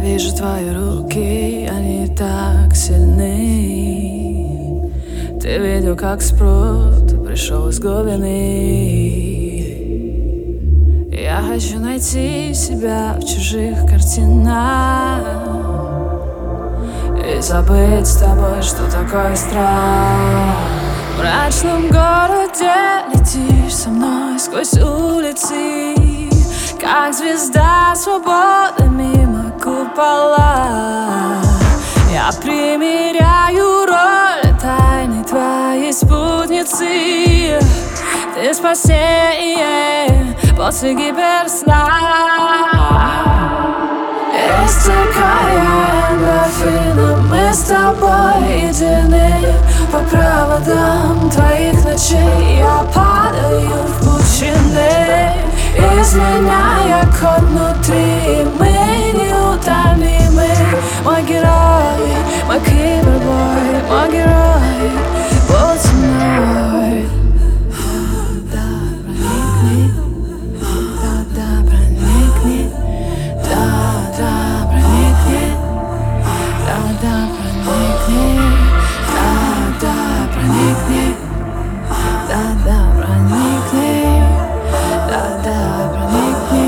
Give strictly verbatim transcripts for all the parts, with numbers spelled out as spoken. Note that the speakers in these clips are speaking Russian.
вижу твои руки, они так сильны. Ты видел, как спрут пришел из глубины. Я хочу найти себя в чужих картинах и забыть с тобой, что такое страх. В мрачном городе летишь со мной сквозь улицы, как звезда свободы мимо купола. Я примеряю роль тайны твоей спутницы. Ты спасение после гиперсна. Истекая эндорфином, мы с тобой едины. По проводам твоих ночей я падаю в пучины, изменяя код внутри. Мы неутомимы. Мой герой, мой кибербой, мой герой, будь со мной. Да, проникни, да, да, проникни, да, да, проникни, да, да, проникни, да, да, проникни, да, да, проникни, да, да, проникни.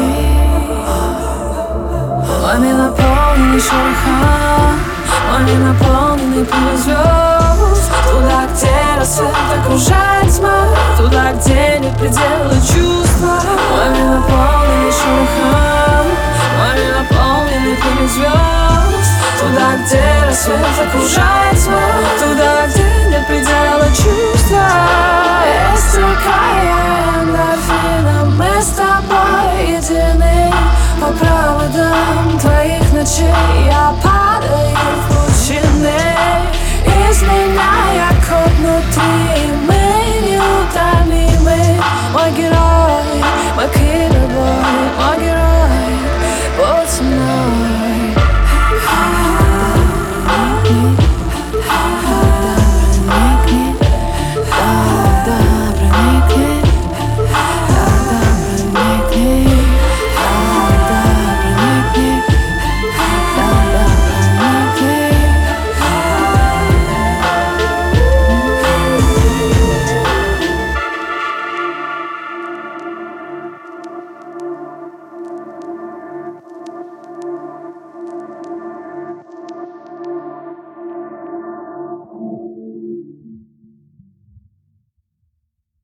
Мой мир наполненный шорохом, мой мир наполненный пылью звезд. Туда, где рассвет окружает тьма, туда, где нет предела чувства. Мой мир наполненный шорохом, мой мир наполненный пылью звезд. Туда, где рассвет окружает тьма, туда, где нет предела чувства. Истекая эндорфином, мы с тобой едины. По проводам твоих ночей я падаю в путь.